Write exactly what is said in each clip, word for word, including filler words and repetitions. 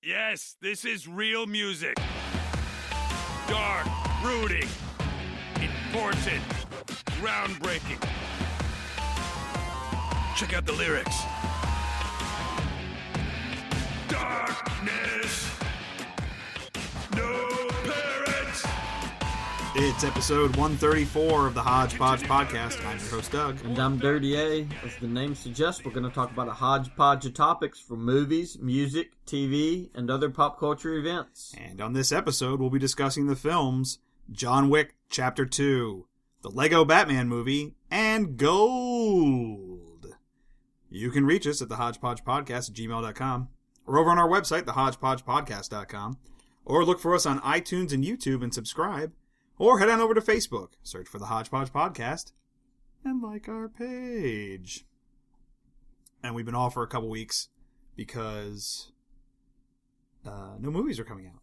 Yes, this is real music. Dark, brooding, important, groundbreaking. Check out the lyrics. Darkness, no parents. It's episode one thirty-four of the Hodgepodge Podcast. I'm your host, Doug. And I'm Dirty A. As the name suggests, we're going to talk about a hodgepodge of topics from movies, music, T V, and other pop culture events. And on this episode, we'll be discussing the films John Wick Chapter two, the Lego Batman movie, and Gold. You can reach us at the hodgepodge podcast at gmail dot com or over on our website, the hodgepodge podcast dot com, or look for us on iTunes and YouTube and subscribe. Or head on over to Facebook, search for the Hodgepodge Podcast, and like our page. And we've been off for a couple weeks because uh, no movies are coming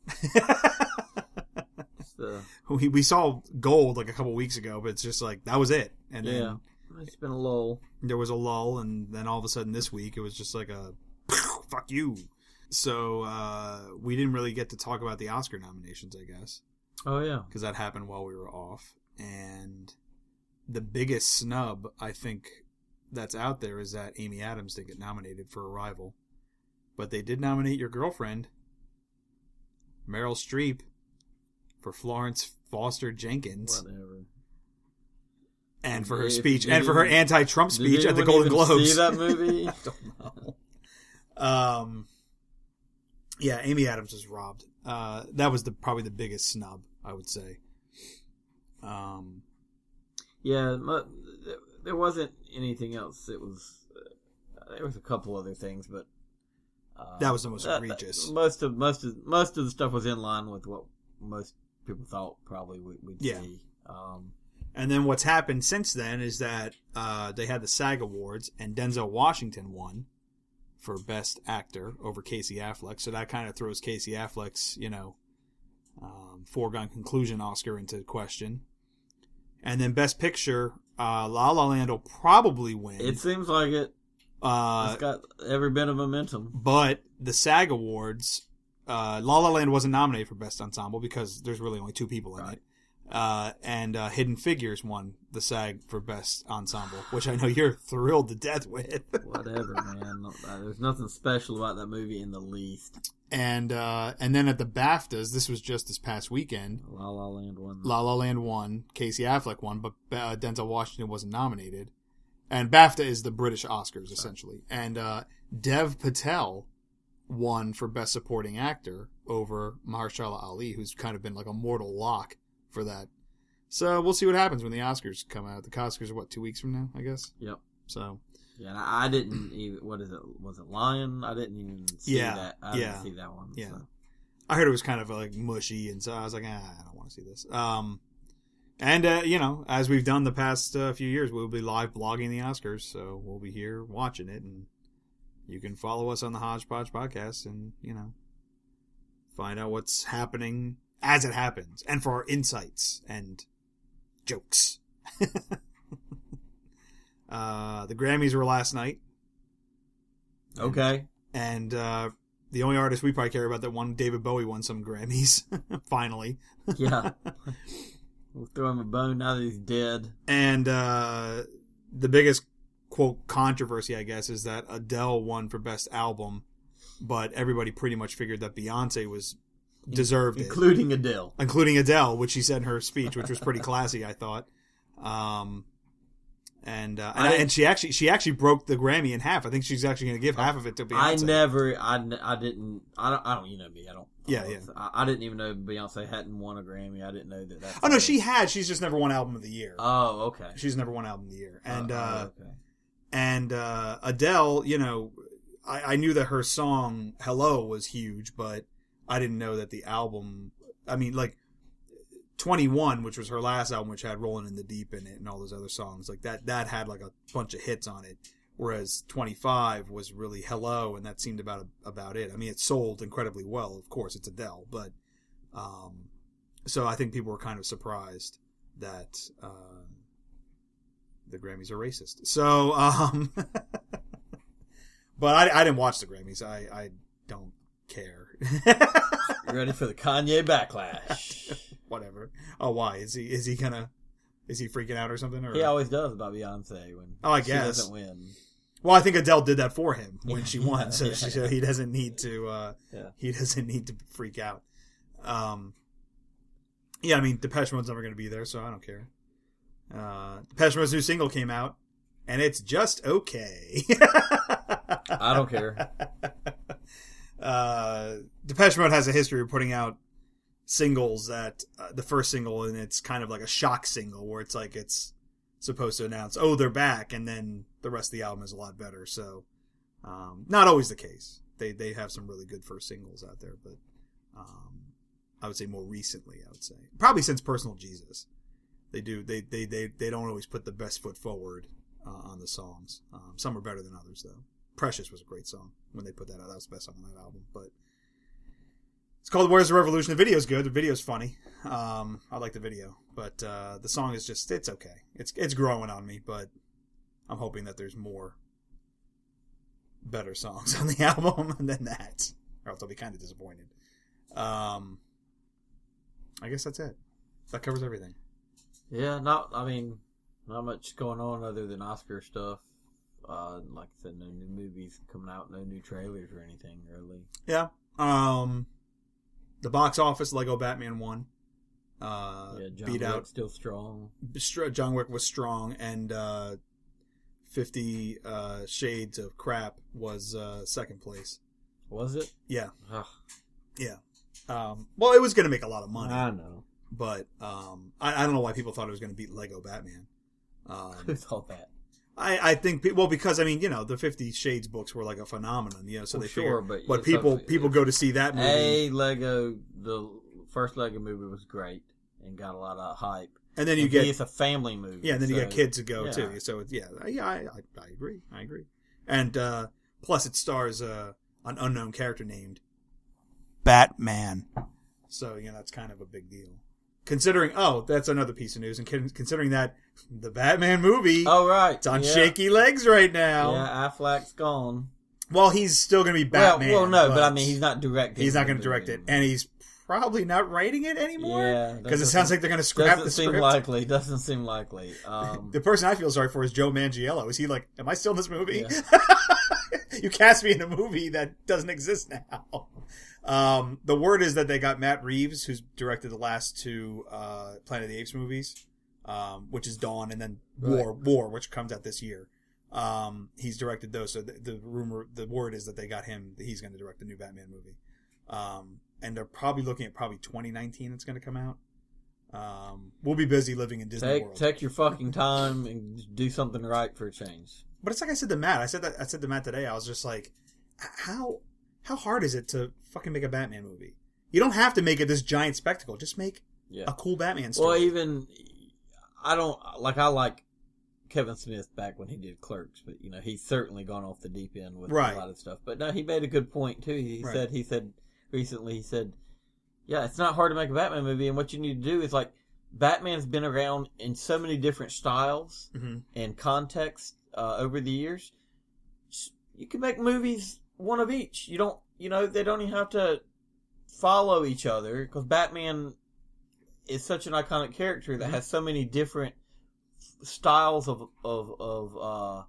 out. the, we we saw Gold like a couple weeks ago, but it's just like, that was it. And yeah, then it's been a lull. There was a lull, and then all of a sudden this week it was just like a, fuck you. So uh, we didn't really get to talk about the Oscar nominations, I guess. Oh, yeah. Because that happened while we were off. And the biggest snub, I think, that's out there is that Amy Adams didn't get nominated for Arrival. But they did nominate your girlfriend, Meryl Streep, for Florence Foster Jenkins. Whatever. And for her If speech, you and for her didn't- anti-Trump speech Did at the anyone Golden even Globes. see that movie? I don't know. Um, yeah, Amy Adams was robbed. Uh, that was the probably the biggest snub, I would say. Um, Yeah, mu- there wasn't anything else. It was uh, there was a couple other things, but uh, That was the most that- egregious. that- most of most of most of the stuff was in line with what most people thought probably we, we'd Yeah. see. Um, and then what's happened since then is that uh, they had the SAG Awards, and Denzel Washington won for Best Actor over Casey Affleck. So that kind of throws Casey Affleck's, you know, um, foregone conclusion Oscar into question. And then Best Picture, uh, La La Land will probably win. it seems like it. uh, It's got every bit of momentum. But the SAG Awards, uh, La La Land wasn't nominated for Best Ensemble because there's really only two people in Right. it. Uh, and uh, Hidden Figures won the SAG for Best Ensemble, which I know you're thrilled to death with. Whatever, man. No- uh, There's nothing special about that movie in the least. and uh, and then at the BAFTAs, this was just this past weekend, La La Land won. La La Land won, Casey Affleck won, but uh, Denzel Washington wasn't nominated. And BAFTA is the British Oscars, essentially. And uh, Dev Patel won for Best Supporting Actor over Mahershala Ali, who's kind of been like a mortal lock for that. So we'll see what happens when the Oscars come out. The Oscars are, what, two weeks from now, I guess? Yep. So, Yeah, and I I didn't even. What is it? Was it Lion? I didn't even see Yeah, that. I yeah, didn't see that one. yeah. So. I heard it was kind of like mushy, and so I was like, ah, I don't want to see this. Um, and, uh, you know, as we've done the past uh, few years, we'll be live blogging the Oscars, so we'll be here watching it, and you can follow us on the Hodgepodge Podcast and, you know, find out what's happening as it happens, and for our insights and jokes. uh, the Grammys were last night. Okay. And uh, the only artist we probably care about that won, David Bowie, won some Grammys. Finally. Yeah. We'll throw him a bone now that he's dead. And uh, the biggest, quote, controversy, I guess, is that Adele won for Best Album, but everybody pretty much figured that Beyonce was deserved Including Adele. it. Including Adele, which she said in her speech, which was pretty classy, I thought. Um, and uh, and, I- and she actually she actually broke the Grammy in half. I think she's actually going to give half of it to Beyonce. I never, I, n- I didn't, I don't, I don't, you know me, I don't. Yeah, follow yeah. it. I, I didn't even know Beyonce hadn't won a Grammy. I didn't know that. That's Oh, no, she had. She's just never won Album of the Year. Oh, okay. She's never won Album of the Year. And, Oh, uh, okay. and, uh, Adele, you know, I, I knew that her song, Hello, was huge, but I didn't know that the album, I mean, like, twenty-one, which was her last album, which had Rollin' in the Deep in it and all those other songs, like that, that had like a bunch of hits on it. Whereas twenty-five was really Hello, and that seemed about, about it. I mean, it sold incredibly well, of course, it's Adele, but, um, so I think people were kind of surprised that, uh, the Grammys are racist. So, um, but I, I didn't watch the Grammys. I, I don't care. You ready for the Kanye backlash? Whatever. Oh, why is he? Is he gonna? Is he freaking out or something? Or? He always does about Beyonce when oh, I she guess. doesn't win. Well, I think Adele did that for him when she won, so, yeah. she, so he doesn't need to. Uh, Yeah. He doesn't need to freak out. Um, yeah, I mean, Depeche Mode's never going to be there, so I don't care. Uh, Depeche Mode's new single came out, and it's just okay. I don't care. Uh, Depeche Mode has a history of putting out singles that uh, the first single, and it's kind of like a shock single where it's like it's supposed to announce, oh, they're back, and then the rest of the album is a lot better. So, um, not always the case. They they have some really good first singles out there, but um, I would say more recently, I would say probably since Personal Jesus, they do they they they, they don't always put the best foot forward uh, on the songs. Um, some are better than others, though. Precious was a great song when they put that out. That was the best song on that album, but. It's called Where's the Revolution? The video's good. The video's funny. Um, I like the video. But uh, the song is just, it's okay. It's it's growing on me, but I'm hoping that there's more better songs on the album than that. Or else I'll be kind of disappointed. Um, I guess that's it. That covers everything. Yeah, not, I mean, not much going on other than Oscar stuff. Uh, like I said, no new movies coming out, no new trailers or anything, really. Yeah. Um... The box office, Lego Batman won. Uh, yeah, John beat Wick out. still strong. John Wick was strong, and uh, Fifty uh, Shades of Crap was uh, second place. Was it? Yeah, Ugh. yeah. Um, well, it was going to make a lot of money. I know. But um, I, I don't know why people thought it was going to beat Lego Batman. Um, Who thought that? I, I think well because I mean you know the Fifty Shades books were like a phenomenon, you know, so Well, they sure, figure, but but it's people up to- people go to see that movie. A Lego, the first Lego movie was great and got a lot of hype. And then you and get B, it's a family movie. yeah, and then you so- get kids to go yeah. too. So it's, yeah, yeah, I, I I agree, I agree. And uh, plus, it stars uh, an unknown character named Batman. So you know that's kind of a big deal. Considering, oh, that's another piece of news. And con- considering that the Batman movie, Oh right, it's on yeah. shaky legs right now. Yeah, Affleck's gone. Well, he's still going to be Batman. Well, well, no, but, I mean, he's not directing. he's not the going to direct movie it, and he's probably not writing it anymore. Yeah, because it doesn't- sounds like they're going to scrap Doesn't the seem script. likely. Doesn't seem likely. Um, The person I feel sorry for is Joe Manganiello. Is he like, am I still in this movie? Yeah. You cast me in a movie that doesn't exist now. Um, the word is that they got Matt Reeves, who's directed the last two uh, Planet of the Apes movies, um, which is Dawn, and then War, Right. War, which comes out this year. Um, he's directed those, so the, the rumor, the word is that they got him. That he's going to direct the new Batman movie, um, and they're probably looking at probably twenty nineteen. It's going to come out. Um, we'll be busy living in Disney take World. take your fucking time and do something right for a change. But it's like I said to Matt. I said that I said to Matt today. I was just like, how how hard is it to fucking make a Batman movie? You don't have to make it this giant spectacle. Just make Yeah. a cool Batman Well, story. even I don't like. I like Kevin Smith back when he did Clerks, but you know he's certainly gone off the deep end with Right. a lot of stuff. But no, he made a good point too. He Right. said he said recently he said, yeah, it's not hard to make a Batman movie, and what you need to do is like Batman's been around in so many different styles Mhm. and contexts uh, over the years. You can make movies one of each. You don't, you know, they don't even have to follow each other because Batman is such an iconic character that Mhm. has so many different styles of of of uh,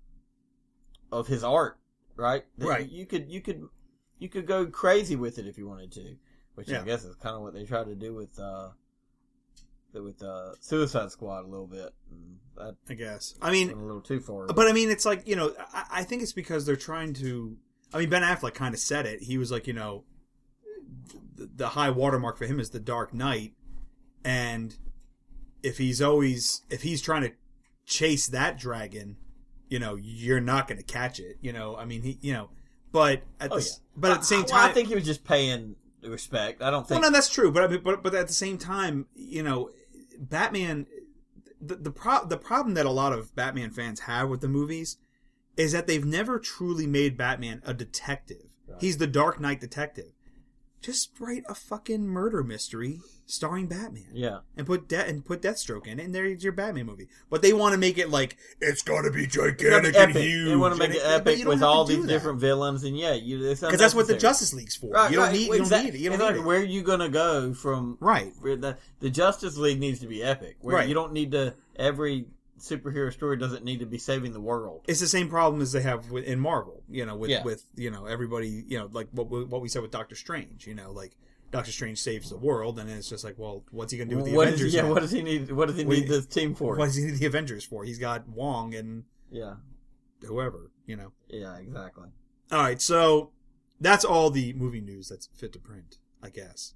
of his art, right? That Right. You could you could you could go crazy with it if you wanted to, which Yeah. I guess is kind of what they tried to do with uh, with uh, Suicide Squad a little bit. And that I guess. I mean, went a little too far. but I mean, it's like you know. I, I think it's because they're trying to. I mean, Ben Affleck kind of said it. He was like, you know, the, the high watermark for him is The Dark Knight, and if he's always if he's trying to chase that dragon, you know, you're not going to catch it. You know, I mean, he, you know, but at Oh, the, yeah. but at the same I, time, well, I think he was just paying respect. I don't think. well, no, that's true. But I mean, but but at the same time, you know, Batman. The the, pro- the problem that a lot of Batman fans have with the movies is that they've never truly made Batman a detective. Right. He's the Dark Knight detective. just write a fucking murder mystery starring Batman. Yeah. And put De- and put Deathstroke in it, and there's your Batman movie. But they want to make it like, it's gotta be gigantic and huge. They want to make it and epic it, with all these that. different villains, and yeah, you because that's what the Justice League's for. Right, you don't right, need, you exactly. don't need it. You don't exactly. need it. Where are you gonna go from? Right. Where the the Justice League needs to be epic. Where Right. you don't need to every superhero story doesn't need to be saving the world. It's the same problem as they have with, in Marvel. You know, with Yeah. with you know everybody. You know, like what we- what we said with Doctor Strange. You know, like. Doctor Strange saves the world, and then it's just like, well, what's he going to do with the what Avengers? Is, yeah, now? what does he need? What does he What need he- this team for? What does he need the Avengers for? He's got Wong and Yeah, whoever, you know. yeah, exactly. All right, so that's all the movie news that's fit to print, I guess.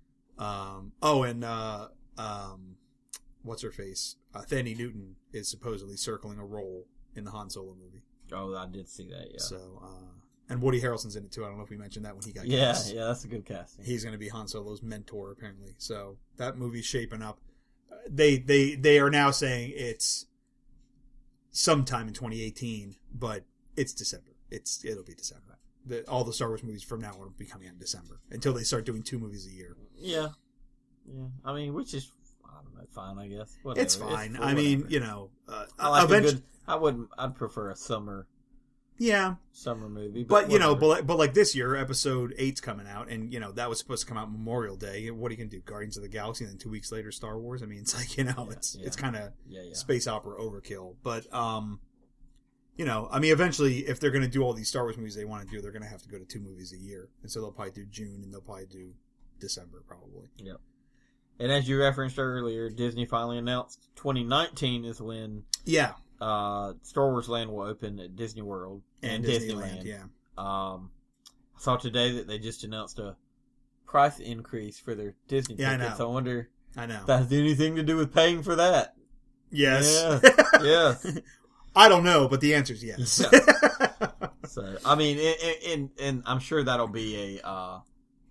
Um, oh, and uh, um, what's her face? Uh, Thandie Newton is supposedly circling a role in the Han Solo movie. Oh, I did see that. Yeah, So, uh, and Woody Harrelson's in it too. I don't know if we mentioned that when he got yeah, cast. yeah. That's a good casting. He's going to be Han Solo's mentor, apparently. So that movie's shaping up. They they they are now saying it's sometime in twenty eighteen, but it's December. It's it'll be December. The, all the Star Wars movies from now on will be coming out in December until they start doing two movies a year. Yeah, yeah. I mean, which is I don't know, fine. I guess whatever. It's fine. It's, I mean, whatever. you know, uh, I like a eventually, good. I wouldn't. I'd prefer a summer yeah. summer movie. But, But, you know, whatever. but, but like this year, episode eight's coming out, and, you know, that was supposed to come out Memorial Day. What are you going to do? Guardians of the Galaxy, and then two weeks later, Star Wars? I mean, it's like, you know, Yeah, it's yeah. it's kind of yeah, yeah. space opera overkill. But, um, you know, I mean, eventually, if they're going to do all these Star Wars movies they want to do, they're going to have to go to two movies a year. And so they'll probably do June, and they'll probably do December, probably. Yep. And as you referenced earlier, Disney finally announced twenty nineteen is when Yeah. uh, Star Wars Land will open at Disney World And, and, Disneyland, Disneyland. yeah. Um, I saw today that they just announced a price increase for their Disney Yeah, I tickets. I, know. wonder I know. if that has anything to do with paying for that. Yes. Yeah. Yes. I don't know, but the answer is yes. So, I mean, and, and, and I'm sure that'll be a, uh,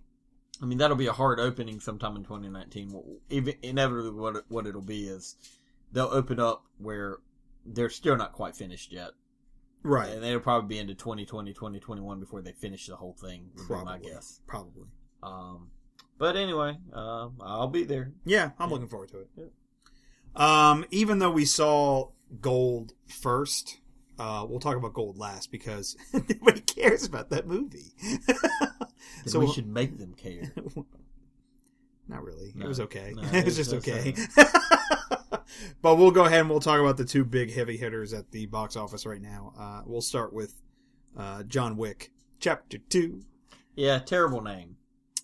I mean, that'll be a hard opening sometime in twenty nineteen. Even, inevitably, what, it, what it'll be is they'll open up where they're still not quite finished yet. Right. And it'll probably be into twenty twenty, twenty twenty-one before they finish the whole thing, would Probably. be my guess. Probably. Um, but anyway, uh, I'll be there. Yeah, I'm Yeah. looking forward to it. Yeah. Um, even though we saw Gold first, uh, we'll talk about Gold last because nobody cares about that movie. So so we should make them care. Not really. No. it was okay. No, it was it's just just, okay. But we'll go ahead and we'll talk about the two big heavy hitters at the box office right now. Uh, we'll start with uh, John Wick, Chapter Two. Yeah, terrible name.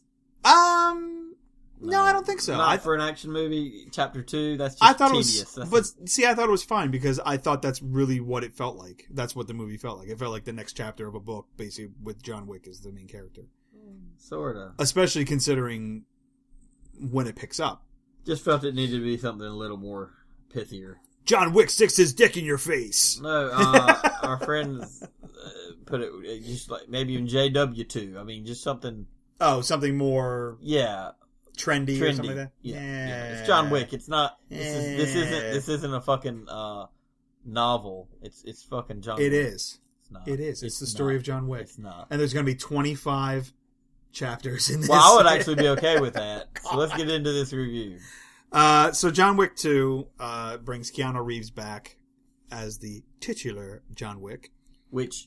Um, no, I don't think so. Not I, for an action movie. Chapter two. That's just I thought tedious. it was, That's but see, I thought it was fine because I thought that's really what it felt like. That's what the movie felt like. It felt like the next chapter of a book, basically, with John Wick as the main character. sort of. Especially considering when it picks up. Just felt it needed to be something a little more pithier. John Wick sticks his dick in your face. No, uh, our friends uh, put it uh, just like maybe in J W two. I mean, just something. Oh, something more Yeah, trendy, trendy. or something like that. Yeah, yeah. yeah. It's John Wick. It's not. This, is, this isn't. Yeah. This isn't a fucking uh, novel. It's it's fucking John. It Wick. is. It's not. It is. It's, the story not. of John Wick. It's not. And there's going to be twenty-five chapters in this. Well, I would actually be okay with that. So let's get into this review. Uh, so John Wick two uh, brings Keanu Reeves back as the titular John Wick. Which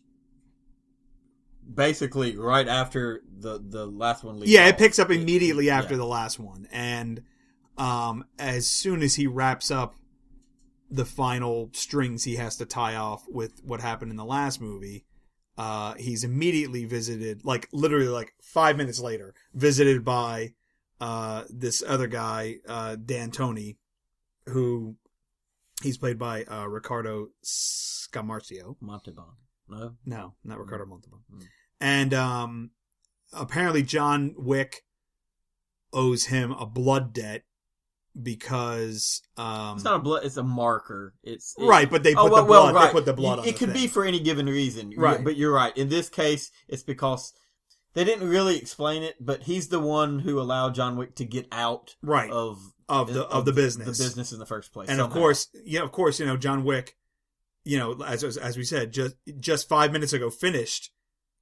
basically right after the the last one leaves Yeah, it off, picks up it- immediately after yeah. the last one. And um, as soon as he wraps up the final strings he has to tie off with what happened in the last movie, uh, he's immediately visited, like literally like five minutes later, visited by uh, this other guy, uh, Dan Tony, who he's played by uh, Ricardo Scamarcio. Montalban. No, No, not Ricardo Montalban. Mm. And um, apparently John Wick owes him a blood debt because um, it's not a blood. It's a marker. It's it, right, but they put oh, well, the blood. well, right. They put the blood You- on It the could thing. be for any given reason, Right. But you're right. In this case, it's because they didn't really explain it. But he's the one who allowed John Wick to get out right of of the of the business, the business in the first place. and somehow. of course, yeah, of course, you know John Wick, you know, as as, as we said, just just five minutes ago finished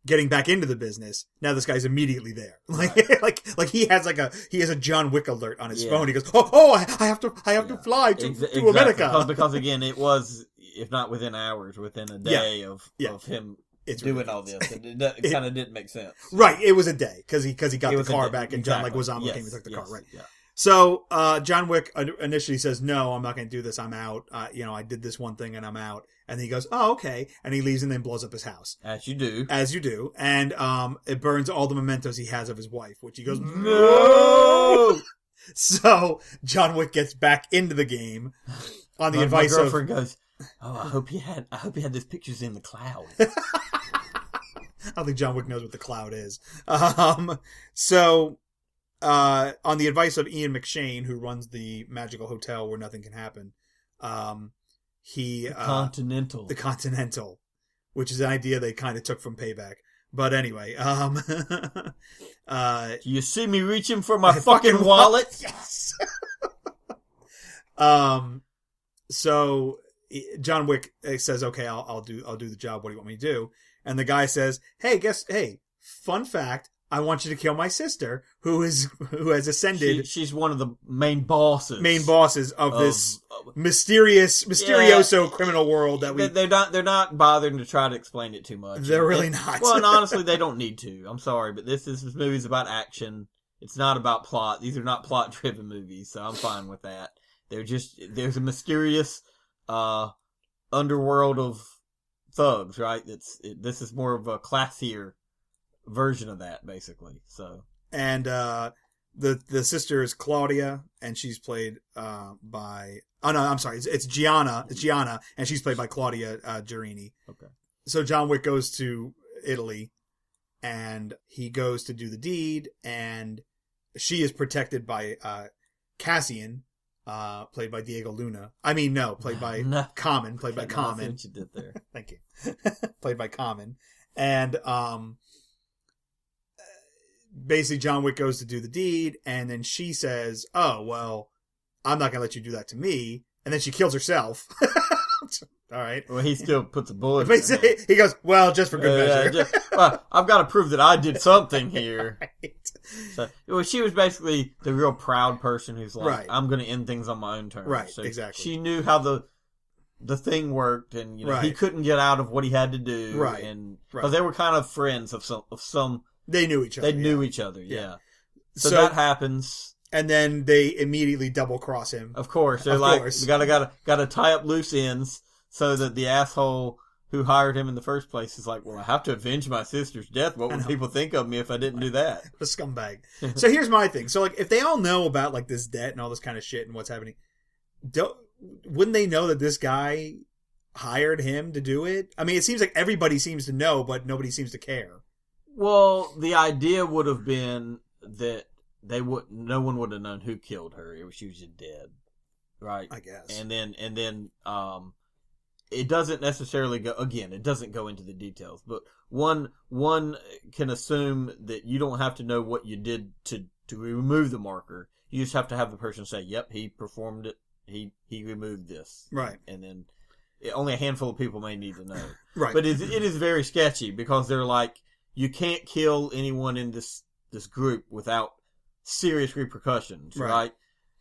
getting back into the business. Now this guy's immediately there. Like, right. like, like he has like a, he has a John Wick alert on his yeah. phone. He goes, oh, oh, I, I have to, I have yeah. to fly to, Ex- to exactly. America. Because, because again, it was, if not within hours, within a day yeah. of, yeah. of him it's doing ridiculous. all this. It, it, it kind of didn't make sense. Right. It was a day because he, because he got it the car back and exactly. John Leguizamo yes. came and took the yes. car. Right. Yeah. So, uh, John Wick initially says, no, I'm not going to do this. I'm out. Uh, you know, I did this one thing and I'm out. And then he goes, oh, okay. And he leaves and then blows up his house. As you do. As you do. And, um, it burns all the mementos he has of his wife, which he goes, no! So, John Wick gets back into the game on the my, advice my girlfriend of... goes, oh, I hope you had, I hope you had those pictures in the cloud. I don't think John Wick knows what the cloud is. Um, so... Uh, on the advice of Ian McShane, who runs the magical hotel where nothing can happen, um, he... The uh, Continental. The Continental, which is an idea they kind of took from Payback. But anyway, um... uh, Do you see me reaching for my fucking, fucking wallet? Yes! um, so, John Wick says, okay, I'll, I'll do, I'll do the job. What do you want me to do? And the guy says, hey, guess, hey, fun fact, I want you to kill my sister, who is who has ascended. She, she's one of the main bosses, main bosses of, of this uh, mysterious, mysterioso yeah, criminal world that we. They're not. They're not bothering to try to explain it too much. They're really not. Well, and honestly, they don't need to. I'm sorry, but this is this movie's about action. It's not about plot. These are not plot-driven movies, so I'm fine with that. They're just there's a mysterious uh, underworld of thugs, right? It's it, this is more of a classier version of that, basically. So, and uh, the the sister is Claudia, and she's played uh, by oh no, I'm sorry, it's, it's Gianna, it's Gianna, and she's played by Claudia uh, Gerini. Okay. So John Wick goes to Italy, and he goes to do the deed, and she is protected by uh, Cassian, uh, played by Diego Luna. I mean, no, played by no. Common, played by Common. What you did there. Thank you. Played by Common, and um. Basically, John Wick goes to do the deed, and then she says, oh, well, I'm not going to let you do that to me. And then she kills herself. All right. Well, he still puts a bullet in her. He goes, well, just for good uh, measure. Yeah, just, well, I've got to prove that I did something here. Right. So, well, she was basically the real proud person who's like, right. I'm going to end things on my own terms. Right, so exactly. She knew how the the thing worked, and you know, right. he couldn't get out of what he had to do. Right. And because right. they were kind of friends of some of some. They knew each other. They knew yeah. each other, yeah. yeah. So, so that happens, and then they immediately double cross him. Of course, they're of like, course. we gotta gotta gotta tie up loose ends so that the asshole who hired him in the first place is like, well, I have to avenge my sister's death. What would people think of me if I didn't do that? A scumbag. So here's my thing. So like, if they all know about like this debt and all this kind of shit and what's happening, don't wouldn't they know that this guy hired him to do it? I mean, it seems like everybody seems to know, but nobody seems to care. Well, the idea would have been that they would, no one would have known who killed her. It was, she was just dead, right? I guess. And then, and then, um, it doesn't necessarily go, again, it doesn't go into the details, but one, one can assume that you don't have to know what you did to, to remove the marker. You just have to have the person say, yep, he performed it. He, he removed this. Right. And then it, only a handful of people may need to know. Right. But it, it is very sketchy because they're like, you can't kill anyone in this, this group without serious repercussions, right. right?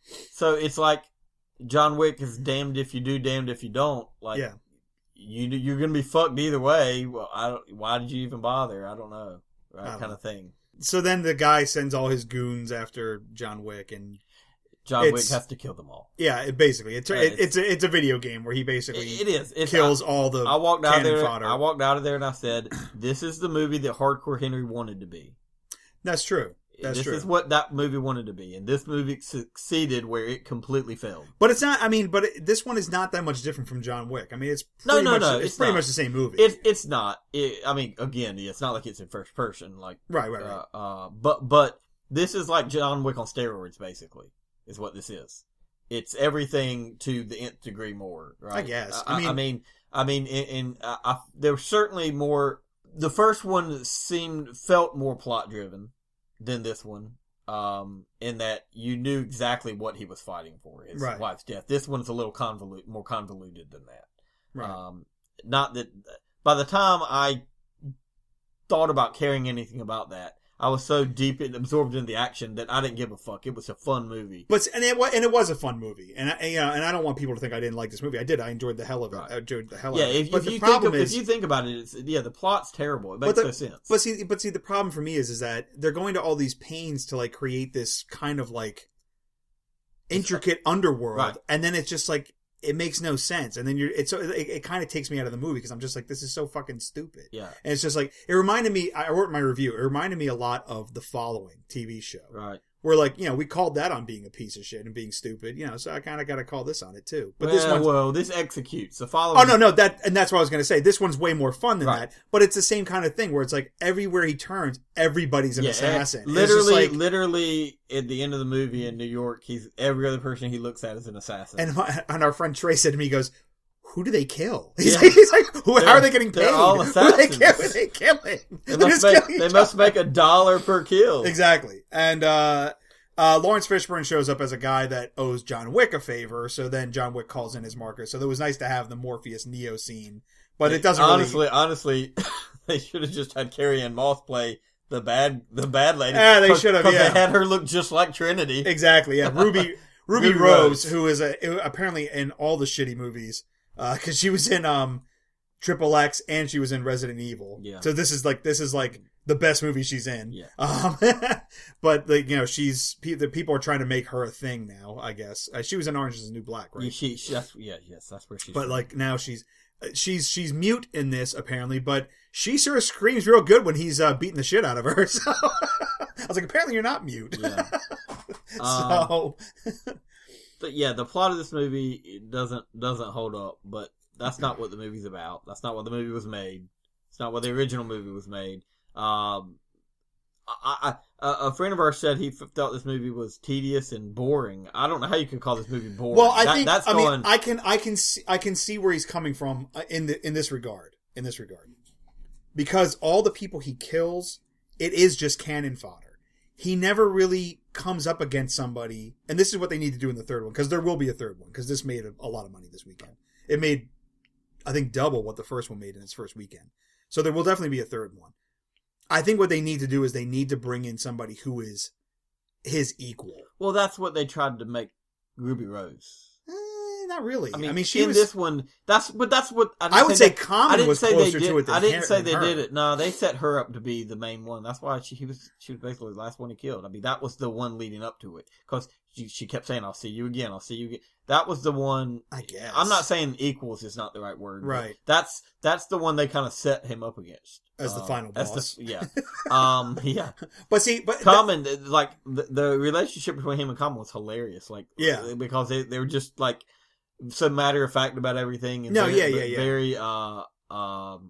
So it's like John Wick is damned if you do, damned if you don't. Like, yeah. you, you're going to be fucked either way. Well, I don't, why did you even bother? I don't know. Right? Kind know. of thing. So then the guy sends all his goons after John Wick, and John Wick has to kill them all. Yeah, it basically, it's, right, it, it's, a, it's a video game where he basically it is. It's, kills I, all the I walked out cannon there, fodder. I walked out of there and I said, this is the movie that Hardcore Henry wanted to be. That's true. That's this true. is what that movie wanted to be, and this movie succeeded where it completely failed. But it's not. I mean, but it, this one is not that much different from John Wick. I mean, it's pretty no, no, much, no. It's, It's pretty not. much the same movie. It, it's not. It, I mean, again, it's not like it's in first person, like right, right, right. Uh, uh, but but this is like John Wick on steroids, basically, is what this is. It's everything to the nth degree more. Right? I guess. I, I mean, I mean, I mean, in, in uh, I, there was certainly more. The first one seemed felt more plot driven than this one. Um, in that you knew exactly what he was fighting for, his right. wife's death. This one's a little convoluted, more convoluted than that. Right. Um, not that by the time I thought about caring anything about that. I was so deep and absorbed in the action that I didn't give a fuck. It was a fun movie. But and it was and it was a fun movie, and I, you know, and I don't want people to think I didn't like this movie. I did. I enjoyed the hell of it. Right. I enjoyed the hell Yeah, out of it. if, But if the you problem think of, is, if you think about it, it's, yeah, the plot's terrible. It makes but the, no sense. But see, but see, the problem for me is, is that they're going to all these pains to like create this kind of like intricate underworld, Right. and then it's just like it makes no sense, and then you're it's it, it kind of takes me out of the movie because I'm just like, this is so fucking stupid. Yeah, And it's just like, it reminded me, I wrote in my review, it reminded me a lot of The Following T V show. right. Where, like, you know, we called that on being a piece of shit and being stupid, you know, so I kind of got to call this on it too. But well, this one's... well, this executes. The following... Oh, no, no, that, and that's what I was going to say. This one's way more fun than Right. that, but it's the same kind of thing where it's like, everywhere he turns, everybody's an yeah, assassin. Literally, It's just like, literally, at the end of the movie in New York, he's every other person he looks at is an assassin. and, my, and our friend Trey said to me, he goes, who do they kill? He's, Yeah. like, he's like, who, how They're- are they getting paid? they're all Who are they assassins. killing? Who are they killing? They They're must, just make, killing they each must other. make a dollar per kill. Exactly. And uh, uh, Lawrence Fishburne shows up as a guy that owes John Wick a favor, so then John Wick calls in his marker. So it was nice to have the Morpheus Neo scene, but it doesn't honestly, really... honestly, they should have just had Carrie Ann Moss play the bad, the bad lady. Yeah, they Cause- should have, Because yeah. they had her look just like Trinity. Exactly, yeah. Ruby Ruby, Ruby Rose, Rose. who is a, apparently in all the shitty movies, because uh, she was in um, Triple X and she was in Resident Evil. Yeah. So this is like this is like the best movie she's in. Yeah. Um, but like, you know, she's the people are trying to make her a thing now. I guess uh, she was in Orange Is the New Black, right? Yeah, she, she, that's, yeah, yes, that's where she's. But from. like now she's she's she's mute in this apparently, but she sort of screams real good when he's uh, beating the shit out of her. So I was like, apparently you're not mute. Yeah. so But yeah, the plot of this movie it doesn't doesn't hold up. But that's not what the movie's about. That's not what the movie was made. It's not what the original movie was made. Um, I, I, a friend of ours said he felt this movie was tedious and boring. I don't know how you can call this movie boring. well, I That- think that's I going. mean I can I can see, I can see where he's coming from uh, in the in this regard in this regard because all the people he kills, it is just cannon fodder. He never really comes up against somebody, and this is what they need to do in the third one because there will be a third one because this made a, a lot of money this weekend. It made, I think, double what the first one made in its first weekend. So there will definitely be a third one. I think what they need to do is they need to bring in somebody who is his equal. well, that's what they tried to make Ruby Rose. Eh, not really. I mean, I mean, she in was. this one, that's but that's what I, didn't I would say that- Common I didn't was say closer they did, to it than I didn't her- say than they her. did it. No, they set her up to be the main one. That's why she he was she was basically the last one he killed. I mean, that was the one leading up to it because she she kept saying, "I'll see you again. I'll see you again." That was the one. I guess. I'm not saying equals is not the right word. but Right. That's that's the one they kind of set him up against As the Uh, final as boss. The, yeah. um. Yeah. But see, but Common, like the, the relationship between him and Common was hilarious. Like, Yeah. because they they were just like so matter of fact about everything. And No, very, yeah, yeah, yeah. Very uh um,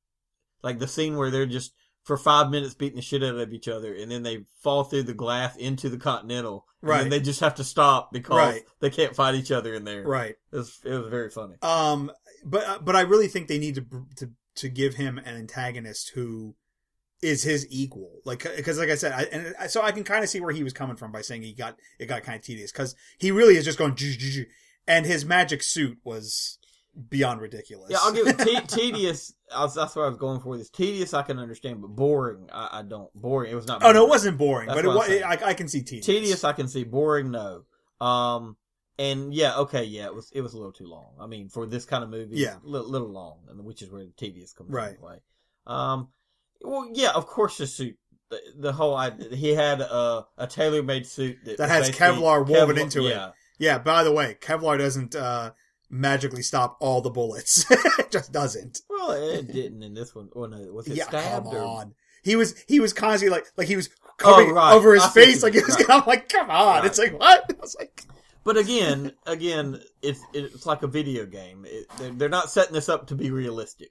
like the scene where they're just for five minutes beating the shit out of each other, and then they fall through the glass into the Continental, and Right. then they just have to stop because Right. they can't fight each other in there. right. It was it was very funny. Um, but but I really think they need to to to give him an antagonist who is his equal. Like, because like I said, I, and I- so I can kind of see where he was coming from by saying he got it got kind of tedious because he really is just going, "Zzz, zzz, zzz," and his magic suit was beyond ridiculous. Yeah, I'll give it te- tedious. I was, that's what I was going for. This tedious I can understand, but boring I, I don't. Boring. It was not. Oh no, boring. it wasn't boring, That's but it what was. I'm saying. I, I can see tedious. Tedious I can see. Boring no. Um, and yeah, okay, yeah, it was it was a little too long. I mean, for this kind of movie, Yeah. a little, little long, and which is where the tedious comes Right. into play. Um, well, yeah, of course the suit. The, the whole idea, he had a a tailor made suit that, That was has basically Kevlar woven Kevlar- into it. yeah. Yeah. By the way, Kevlar doesn't uh, magically stop all the bullets. It just doesn't. Well, it didn't in this one. Oh no, was it Yeah, stabbed come or? on. He was he was constantly like like he was covering Oh, right. over his I see what face you like he mean. was. Right. I'm like, come on! Right. It's like what? I was like, But again, again, it's it's like a video game. It, they're, they're not setting this up to be realistic.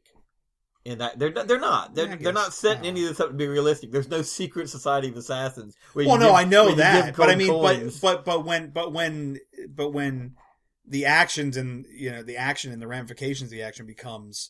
In that they're they're not they're Yeah, I they're not guess. setting No. any of this up to be realistic. There's no secret society of assassins. Where you well, no, give- I know where you that, give but I gold mean, but coins. but but when but when but when the actions and you know the action and the ramifications of the action becomes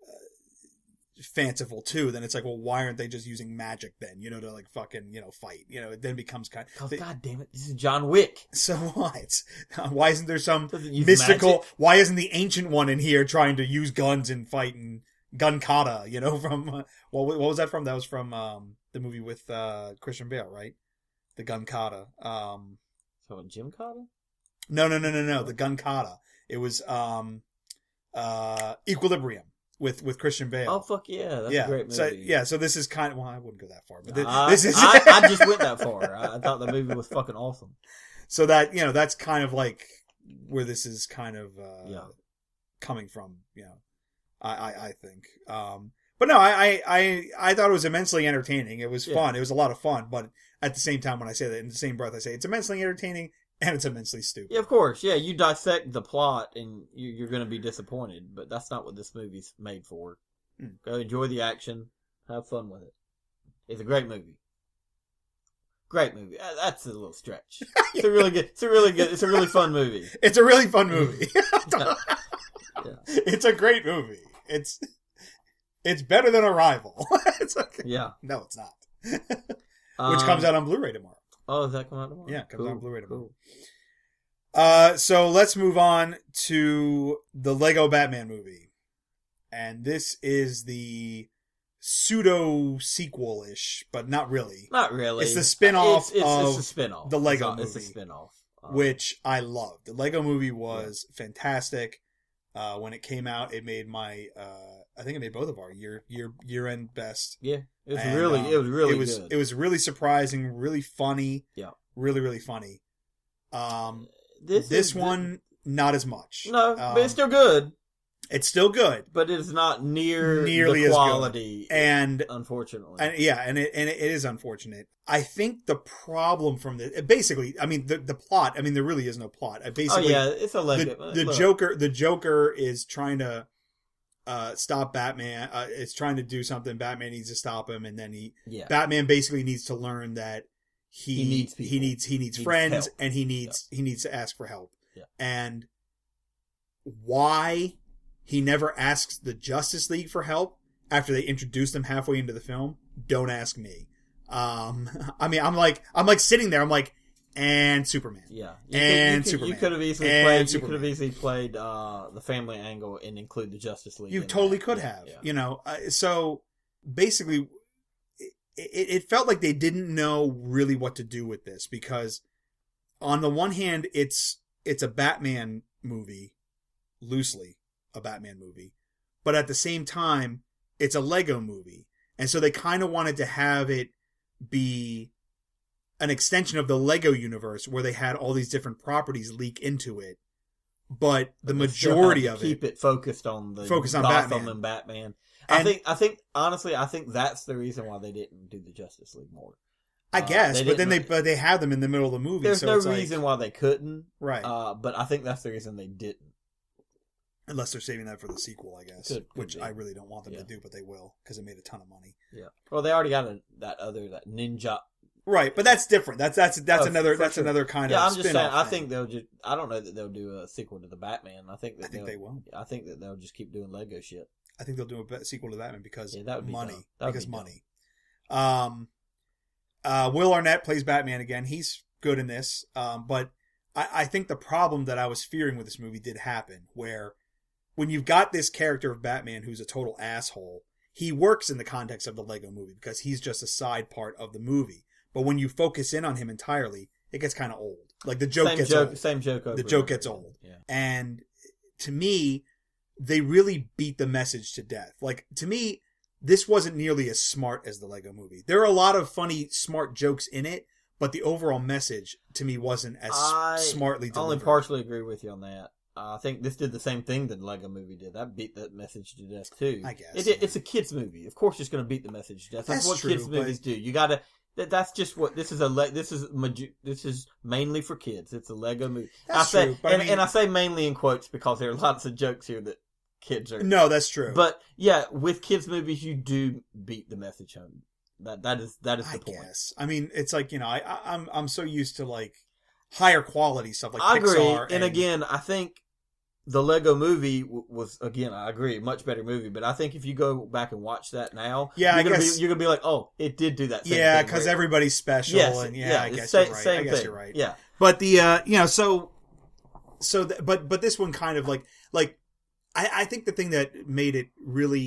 uh, fanciful too, then it's like, well, why aren't they just using magic then? You know, to like fucking you know fight. You know, it then becomes kind. Oh, They- God damn it! This is John Wick. So what? Why isn't there some Doesn't use mystical? magic. Why isn't the ancient one in here trying to use guns and fight and Gun Kata, you know, from uh, what what was that from? That was from um, the movie with uh, Christian Bale, right? The Gun Kata. Um, So Jim Carter? no, no, no, no, no. The Gun Kata. It was um, uh, Equilibrium with, with Christian Bale. Oh fuck yeah, that's yeah. a great movie. So yeah, so this is kind of well, I wouldn't go that far, but th- I, this is I, I just went that far. I, I thought the movie was fucking awesome. So that, you know, that's kind of like where this is kind of uh, Yeah. coming from, you know, I, I, I think. Um, but no, I, I, I, I thought it was immensely entertaining. It was Yeah. fun. It was a lot of fun. But at the same time, when I say that, in the same breath, I say it's immensely entertaining and it's immensely stupid. Yeah, of course. Yeah, you dissect the plot and you, you're going to be disappointed, but that's not what this movie's made for. Mm. Go enjoy the action, have fun with it. It's a great movie. Great movie. Uh, That's a little stretch. It's a really good. It's a really good. It's a really fun movie. It's a really fun movie. Yeah. It's a great movie. It's it's better than Arrival. It's okay. Yeah. No, it's not. Um, Which comes out on Blu-ray tomorrow. Oh, is that coming out tomorrow? Yeah, it comes out on Blu-ray tomorrow. Cool. Uh, so let's move on to the Lego Batman movie. And this is the pseudo sequel-ish, but not really. Not really. It's the spin-off It's, it's, of it's a spin-off. the Lego it's not, It's a movie, spin-off. Um, which I loved. The Lego movie was fantastic. Uh, when it came out, it made my, uh, I think it made both of our year, year, year-end best. yeah, it was And, really, um, it was really it was, good. It was really surprising, really funny. Yeah. Really, really funny. Um, this this is- one, not as much. no, Um, but it's still good. It's still good. But it's not near Nearly the as good. quality, And, unfortunately. and yeah, and it, and it is unfortunate. I think the problem from the, basically, I mean, the, the plot, I mean, there really is no plot. I oh basically, yeah, it's a Lego. the, the look, Joker, the Joker is trying to, uh, stop Batman. Uh, it's trying to do something. Batman needs to stop him. And then he, Yeah, Batman basically needs to learn that he, He needs he people. needs, he needs He needs friends help. and he needs, he needs to ask for help. Yeah. And why he never asks the Justice League for help after they introduced them halfway into the film, don't ask me. Um, I mean, I'm like, I'm like sitting there, I'm like, and Superman. yeah. And could, you, could, Superman. you could have easily And played. You Superman. could have easily played uh, the family angle and include the Justice League. You in totally that. could Yeah, have, yeah. you know. Uh, so basically, it, it felt like they didn't know really what to do with this because, on the one hand, it's it's a Batman movie, loosely a Batman movie, but at the same time, it's a Lego movie, and so they kind of wanted to have it be an extension of the Lego universe where they had all these different properties leak into it, but the But they still majority had to of keep it, it focused on the Focus on Gotham Batman. and Batman. I And- think. I think honestly, I think that's the reason why they didn't do the Justice League more. I Uh, guess, they but then they didn't- but they had them in the middle of the movie. There's so no it's like- reason why they couldn't. right? Uh, but I think that's the reason they didn't. Unless they're saving that for the sequel, I guess, Could- could which be. I really don't want them Yeah. to do, but they will because it made a ton of money. Yeah. Well, they already got a, that other that ninja. Right, but that's different. That's that's that's Oh, another for that's sure. another kind Yeah, of I'm just saying. spin-off I thing. think they'll just. I don't know that they'll do a sequel to the Batman. I think that I think they'll- they will. I think that they'll just keep doing Lego shit. I think they'll do a be- sequel to Batman because Yeah, that would be money. dumb. That would Because be dumb. money. Um, uh, Will Arnett plays Batman again. He's good in this. Um, but I, I think the problem that I was fearing with this movie did happen, where when you've got this character of Batman who's a total asshole, he works in the context of the Lego movie because he's just a side part of the movie. But when you focus in on him entirely, it gets kind of old. Like the joke same gets joke. old. Same joke. Over The and joke over gets again. old. Yeah. And to me, they really beat the message to death. Like, to me, this wasn't nearly as smart as the Lego movie. There are a lot of funny, smart jokes in it, but the overall message, to me, wasn't as I smartly delivered. only partially agree with you on that. Uh, I think this did the same thing that the Lego movie did. That beat that message to death too. I guess, it, yeah. it's a kids movie. Of course, it's going to beat the message to death. That's, That's what true, kids but- movies do. You got to. That, that's just what this is. A le- this is maju- this is mainly for kids. It's a Lego movie. That's I say, true, but I and, mean- and I say mainly in quotes because there are lots of jokes here that kids are. No, that's true. But yeah, with kids movies, you do beat the message home. That that is that is the I point. guess. I mean, it's like, you know, I, I, I'm I'm so used to, like, higher quality stuff like I Pixar. agree, and, again, I think the Lego movie w- was again, I agree, a much better movie. But I think if you go back and watch that now, Yeah, you're I gonna guess- be, you're gonna be like, oh, it did do that. Same yeah, thing because where- everybody's special, yes, and yeah, I it's guess sa- you're right. Same I guess thing. you're right. Yeah, But the uh you know so so th- but but this one kind of like like I I think the thing that made it really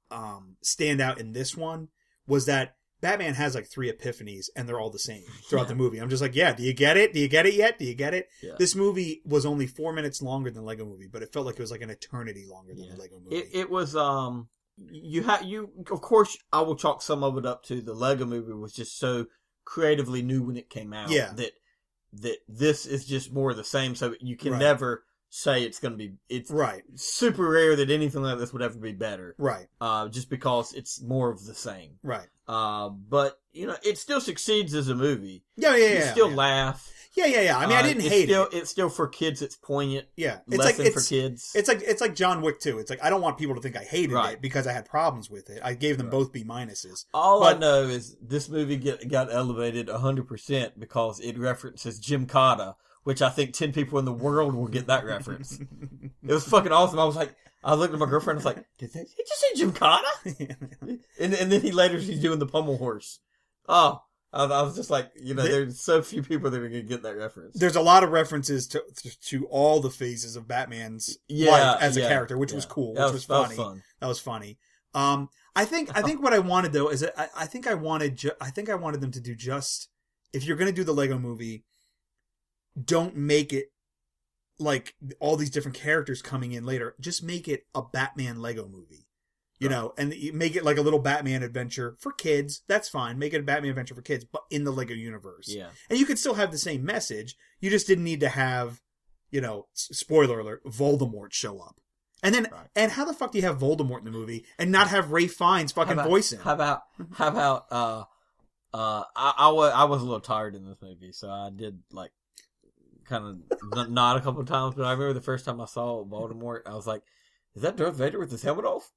um, stand out in this one was that Batman has like three epiphanies and they're all the same throughout Yeah. the movie. I'm just like, yeah, do you get it? Do you get it yet? Do you get it? Yeah. This movie was only four minutes longer than Lego Movie, but it felt like it was like an eternity longer than Yeah. the Lego Movie. It, it was, um, you have, you, of course, I will chalk some of it up to the Lego Movie was just so creatively new when it came out. Yeah. That, that this is just more of the same, so you can Right. never say it's going to be, it's right, super rare that anything like this would ever be better. right, Uh, just because it's more of the same. right. Uh, but, you know, it still succeeds as a movie. Yeah, yeah, yeah. You yeah, still yeah. laugh. Yeah, yeah, yeah. I mean, I Uh, didn't it's hate still, it. It's still for kids, it's poignant. Yeah, it's Lesson like it's for kids. It's like it's like John Wick too. It's like I don't want people to think I hated Right. it because I had problems with it. I gave them Right. both B minuses. All I But- know is this movie get, got elevated one hundred percent because it references Jim Cotta, which I think ten people in the world will get that reference. It was fucking awesome. I was like, I looked at my girlfriend, I was like, did they, did you say Jim Cotta? And, and then he later, he's doing the pommel horse. Oh, I, I was just like, you know, The- there's so few people that are going to get that reference. There's a lot of references to to all the phases of Batman's Yeah, life as yeah, a character, which yeah. was cool, which That was, that funny. fun. That was funny. Um, I think I think what I wanted though is that I, I think I wanted ju- I think I wanted them to do just if you're going to do the Lego Movie, don't make it like all these different characters coming in later. Just make it a Batman Lego Movie, you Right. know, and you make it like a little Batman adventure for kids. That's fine. Make it a Batman adventure for kids, but in the Lego universe. Yeah. And you could still have the same message. You just didn't need to have, you know, s- spoiler alert, Voldemort show up. And then, Right. and how the fuck do you have Voldemort in the movie and not have Ray Fiennes How fucking about, voice him? How about, how about, uh, uh, I, I, was, I was a little tired in this movie, so I did, like, kind of nod a couple of times, but I remember the first time I saw Voldemort, I was like, is that Darth Vader with his helmet off?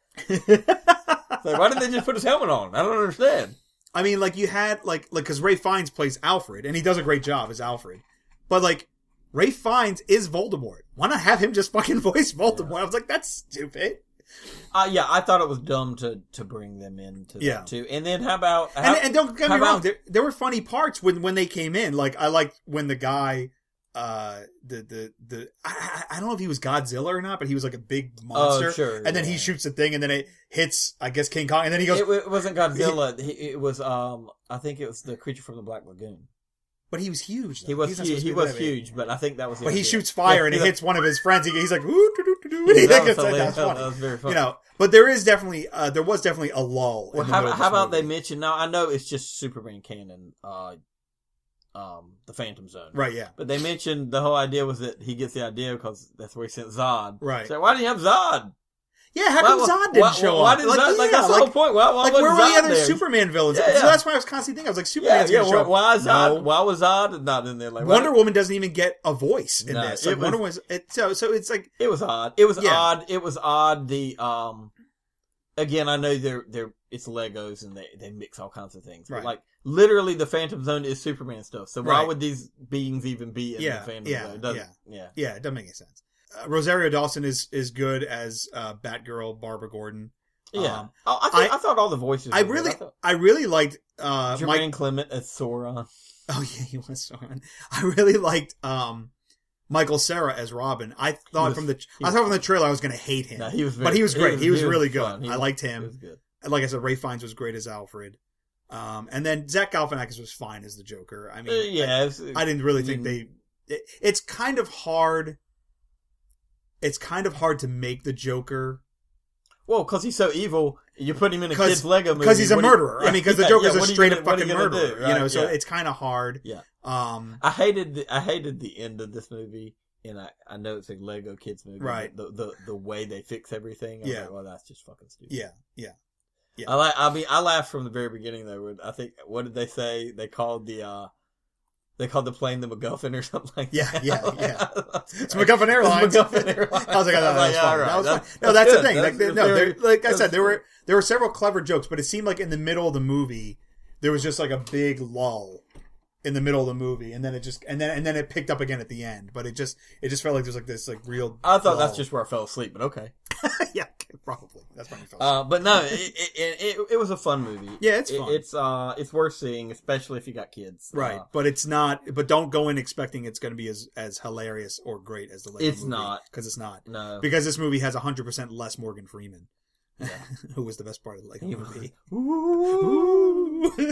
Like, why didn't they just put his helmet on? I don't understand. I mean, like you had like like because Ray Fiennes plays Alfred and he does a great job as Alfred, but like Ray Fiennes is Voldemort. Why not have him just fucking voice Voldemort? Yeah. I was like, that's stupid. Uh, yeah, I thought it was dumb to, to bring them into Yeah. that too. And then how about, how, And, and don't get me how wrong, about- there, there were funny parts when when they came in. Like I liked when the guy, uh, the the the I, I I don't know if he was Godzilla or not, but he was like a big monster. Oh, sure, and then yeah. he shoots the thing, and then it hits, I guess, King Kong, and then he goes, it, it wasn't Godzilla. He, it was, um, I think it was the creature from the Black Lagoon. but he was huge. Though. He was He's not huge. supposed to He be was that big. huge, but I think that was. The But he idea. shoots fire Yeah, and it yeah. hits one of his friends. He, he's like, "Woo, doo, doo, doo, doo," and he That was gets like, hilarious. that's funny. That was very funny. You know, but there is definitely, uh, there was definitely a lull. Well, in the how, middle of how this about they movie. mention now? I know it's just Superman canon, uh, um, the Phantom Zone, Right? Yeah. But they mentioned the whole idea was that he gets the idea because that's where he sent Zod. Right. So why did you have Zod? Yeah. How Why- come Zod didn't why, show why up? Did Zod, like yeah, that's the like, whole point. Why, why like wasn't where were Zod the other there? Superman villains? Yeah, So yeah. that's why I was constantly thinking. I was like, Yeah, Superman's yeah. gonna show Why, up. why is Zod? No. Why was Zod not in there? Like why- Wonder Woman doesn't even get a voice in No, this. Like it Wonder was- Woman's it, so so it's like It was odd. It was Yeah. odd. It was odd. The um, again, I know they're they're it's Legos and they they mix all kinds of things. But Right. like literally, the Phantom Zone is Superman stuff. So why Right. would these beings even be in Yeah, the Phantom yeah, Zone? It doesn't- yeah. yeah. yeah, it doesn't make any sense. Uh, Rosario Dawson is is good as uh, Batgirl, Barbara Gordon. Yeah. Um, oh, I, think, I- I, thought all the voices. I were good. really I thought, I really liked uh, Jermaine Mike. Clement as Sauron. Oh yeah, he was Sauron. I really liked um, Michael Cera as Robin. I thought was- from the he I was thought from the trailer I was going to hate him. No, he was, very, but he was great. He was, really good. fun. He I was- liked He him. was good. Like I said, Ray Fiennes was great as Alfred. Um, and then Zach Galifianakis was fine as the Joker. I Uh, mean, yeah, it was- I, I didn't really think you- they. It, it's kind of hard. It's kind of hard to make the Joker Well, because he's so evil, you put him in a 'Cause- kid's Lego movie. because he's a what do you- murderer. I mean, because the yeah, Joker's yeah, a what are you straight gonna- up what are fucking you gonna murderer. do, You right? know, so Yeah. it's kind of hard. Yeah. Um, I hated the I hated the end of this movie, and I, I know it's a Lego kids movie, Right. but The the the way they fix everything, I was Yeah. like, well, that's just fucking stupid. yeah, yeah. Yeah. I like. I mean, I laughed from the very beginning though. When I think, what did they say? They called the uh, they called the plane the MacGuffin or something like Yeah, that. yeah, yeah. It's It's MacGuffin Airlines. MacGuffin Airlines. I was like, oh, that was yeah, fun. right. That was That's- fun. No, that's, the good. thing. Like, That's no, very- there- like I that's- said, there were there were several clever jokes, but it seemed like in the middle of the movie there was just like a big lull in the middle of the movie, and then it just and then and then it picked up again at the end. But it just it just felt like there's like this like real. I thought lull. that's just where I fell asleep, but okay. yeah, probably that's probably felt. Uh, but no, it, it, it, it, it was a fun movie. Yeah, it's It- fun. it's uh, it's worth seeing, especially if you got kids. Right, Uh, but it's not. But don't go in expecting it's going to be as as hilarious or great as the Lego It's movie, not. because it's not. no. Because this movie has one hundred percent less Morgan Freeman. Yeah. Who was the best part of the Lego He movie? Ooh.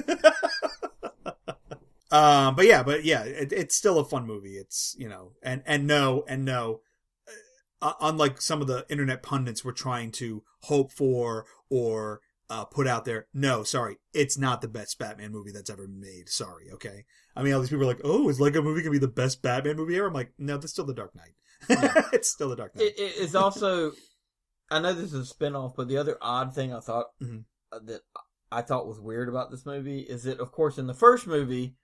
um, but yeah, but yeah, it, it's still a fun movie. It's, you know, and, and no, and no, uh, unlike some of the internet pundits were trying to hope for or uh, put out there, no, sorry, it's not the best Batman movie that's ever been made. Sorry, okay? I mean, all these people are like, oh, is Lego movie going to be the best Batman movie ever? I'm like, no, that's still The Dark Knight. Yeah. It's still The Dark Knight. It, it, it's also, I know this is a spinoff, but the other odd thing I thought mm-hmm. uh, that I thought was weird about this movie is that, of course, in the first movie,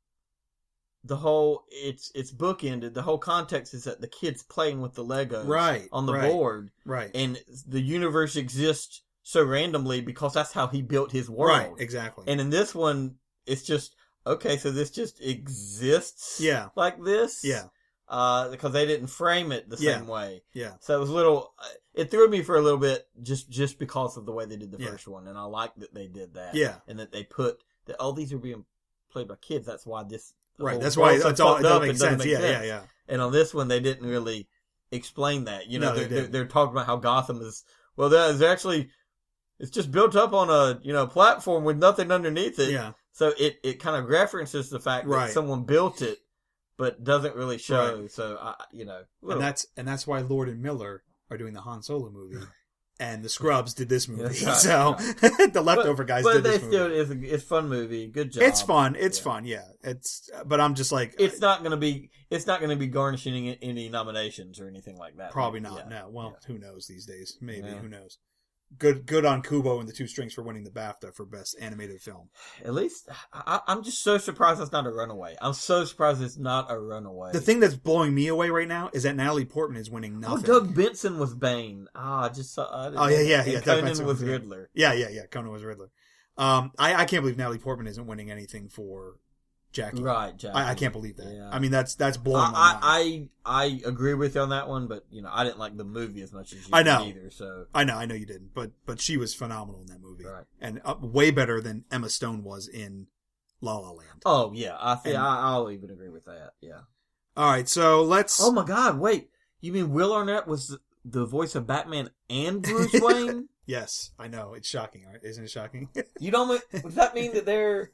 the whole it's it's bookended. The whole context is that the kid's playing with the Legos right, on the right, board, right, and the universe exists so randomly because that's how he built his world. Right, exactly. And in this one, it's just okay. So this just exists, yeah, like this, yeah. Uh, because they didn't frame it the yeah. same way. Yeah. So it was a little, it threw me for a little bit just, just because of the way they did the yeah. first one. And I like that they did that. Yeah. And that they put that, oh, these are being played by kids. That's why this. Right. That's why that's all, it doesn't make sense. Make yeah. sense. Yeah. Yeah. And on this one, they didn't really explain that. You know, no, they're, they they're, they're talking about how Gotham is, well, there's actually, it's just built up on a, you know, platform with nothing underneath it. Yeah. So it, it kind of references the fact right. that someone built it, but doesn't really show. Right. So I, you know, and that's and that's why Lord and Miller are doing the Han Solo movie, and the Scrubs did this movie. Right, so right. the Leftover guys but did they this movie. Still, it's a it's a fun movie. Good job. It's fun. It's yeah. fun. Yeah. It's. But I'm just like. It's not gonna be. It's not gonna be garnishing any nominations or anything like that. Probably maybe. not. Yeah. No. Well, yeah. who knows these days? Maybe. Yeah. Who knows? Good. Good on Kubo and the Two Strings for winning the BAFTA for best animated film. At least I, I'm just so surprised it's not a runaway. I'm so surprised it's not a runaway. The thing that's blowing me away right now is that Natalie Portman is winning nothing. Oh, Doug Benson was Bane. Ah, I just saw. I oh yeah, yeah, and yeah. Conan Benson was was Riddler. Yeah, yeah, yeah. Conan was Riddler. Um, I, I can't believe Natalie Portman isn't winning anything for Jackie. Right, Jackie. I, I can't believe that. Yeah. I mean, that's that's blowing I, my mind. I, I I agree with you on that one, but you know, I didn't like the movie as much as you I know. did either. So I know, I know you didn't, but but she was phenomenal in that movie, right. and uh, way better than Emma Stone was in La La Land. Oh yeah, I think And- I, I'll even agree with that. Yeah. All right, so let's. Oh my God! Wait, you mean Will Arnett was the, the voice of Batman and Bruce Wayne? Yes, I know it's shocking, right? Isn't it shocking? You don't. Does that mean that they're?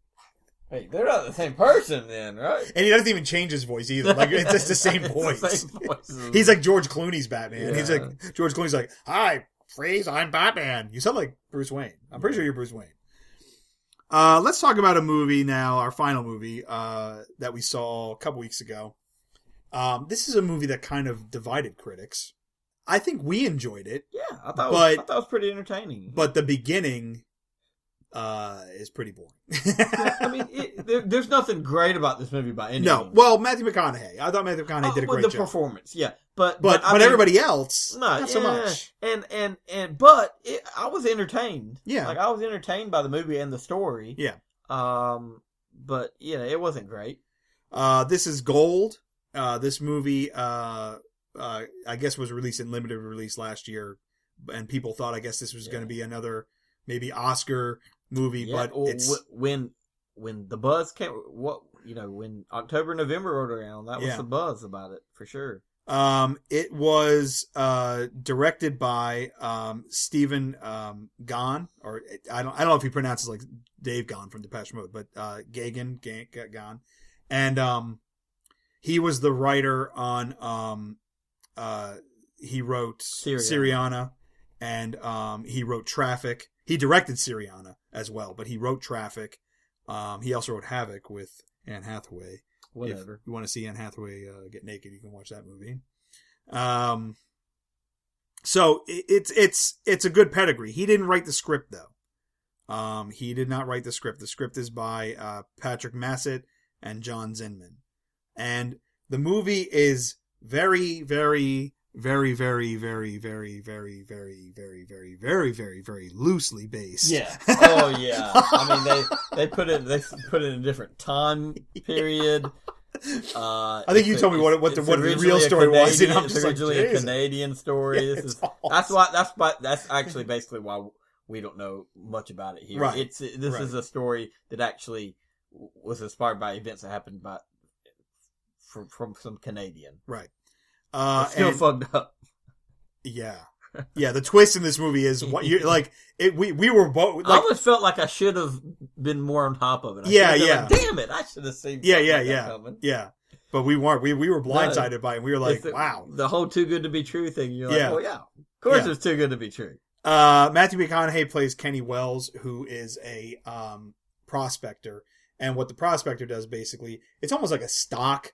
Wait, they're not the same person then, right? And he doesn't even change his voice either. Like it's just the same It's voice. the same voice. He's like George Clooney's Batman. He's Yeah. like George Clooney's like, "Hi, Freeze, I'm Batman." You sound like Bruce Wayne. I'm pretty sure you're Bruce Wayne. Uh, let's talk about a movie now. Our final movie uh, that we saw a couple weeks ago. Um, this is a movie that kind of divided critics. I think we enjoyed it, Yeah, I thought. it was, But- I thought it was pretty entertaining. but the beginning uh, is pretty boring. I mean, it, there, there's nothing great about this movie by any no. means. Well, Matthew McConaughey. I thought Matthew McConaughey Oh, did a with great the job. performance, yeah, but But I but mean, everybody else, no, not so yeah, much. And and and but it, I was entertained. Yeah. like I was entertained by the movie and the story. Yeah. Um, but yeah, it wasn't great. Uh, this is Gold. Uh, this movie, uh, uh, I guess was released in limited release last year, and people thought, I guess this was Yeah. going to be another maybe Oscar movie, Yeah, but well, it's wh- when when the buzz came, what you know, when October, November rolled around, that was Yeah. the buzz about it for sure. um, it was uh directed by um Stephen um Gahn, or I don't I don't know if he pronounces like Dave Gahn from Depeche Mode, but uh Gagan Ga- Ga- Gahn, and um he was the writer on um uh he wrote Syriana. Syriana, and um he wrote Traffic. He directed Syriana as well, but he wrote Traffic. Um, he also wrote Havoc with Anne Hathaway. Whatever. If you want to see Anne Hathaway uh, get naked, you can watch that movie. Um, so it, it's it's it's a good pedigree. He didn't write the script though. Um, he did not write the script. The script is by uh, Patrick Massett and John Zinman, and the movie is very, very, very, very, very, very, very, very, very, very, very, very, very loosely based. Yeah. Oh yeah. I mean, they they put it they put it in a different time period. Uh, I think you it's told me a- what it- what the- it's what the originally real a story was, and Canadian- I'm it's just like, originally a Jesus. Canadian story. Yeah, this it's is awesome. that's why that's why that's actually basically why we don't know much about it here. Right. It's this Right. is a story that actually was inspired by events that happened by from from some Canadian. Right. Uh, It's still and- fucked up. Yeah. Yeah, the twist in this movie is what you're like. It, we we were both. I Like, almost felt like I should have been more on top of it. I Yeah, should have yeah. been like, damn it! I should have seen. yeah, something yeah, like that yeah, coming. yeah. But we weren't. We we were blindsided No. by it. We were like, It's the, wow. the whole too good to be true thing. You're like, Yeah. oh yeah, of course Yeah. it's too good to be true. Uh, Matthew McConaughey plays Kenny Wells, who is a um, prospector, and what the prospector does basically, it's almost like a stock,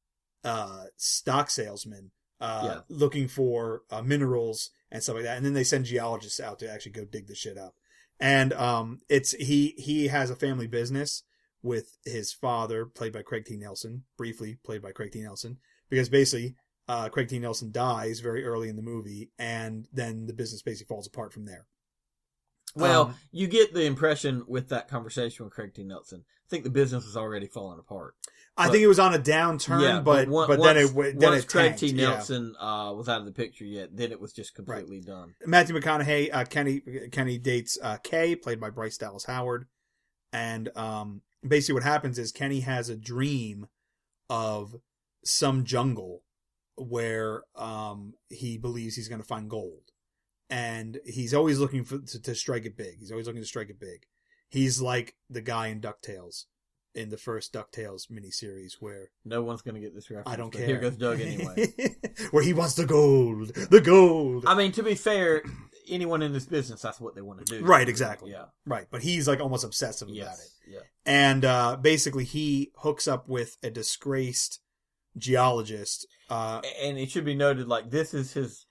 uh, stock salesman, uh, Yeah. looking for uh, minerals and stuff like that, and then they send geologists out to actually go dig the shit up. And um, it's he he has a family business with his father, played by Craig T. Nelson, briefly played by Craig T. Nelson, because basically. Uh, Craig T. Nelson dies very early in the movie, and then the business basically falls apart from there. Well, Um, you get the impression with that conversation with Craig T. Nelson. I think the business was already falling apart. I but- think it was on a downturn, yeah, but one- but once, then it w- then once it Craig tanked, T. yeah. Nelson uh, was out of the picture yet, then it was just completely done. Matthew McConaughey, uh, Kenny Kenny dates uh, Kay, played by Bryce Dallas Howard, and um, basically what happens is Kenny has a dream of some jungle where um, he believes he's going to find gold, and he's always looking for to, to strike it big. He's always looking to strike it big. He's like the guy in DuckTales, in the first DuckTales miniseries, where No one's going to get this reference. I don't but care. Here goes Doug anyway. where he wants the gold, the gold. I mean, to be fair, anyone in this business, that's what they want to do. Right, exactly. Yeah. Right, but he's like almost obsessive about it. Yes. Yeah. And uh, basically, he hooks up with a disgraced geologist. Uh, And it should be noted, like, this is his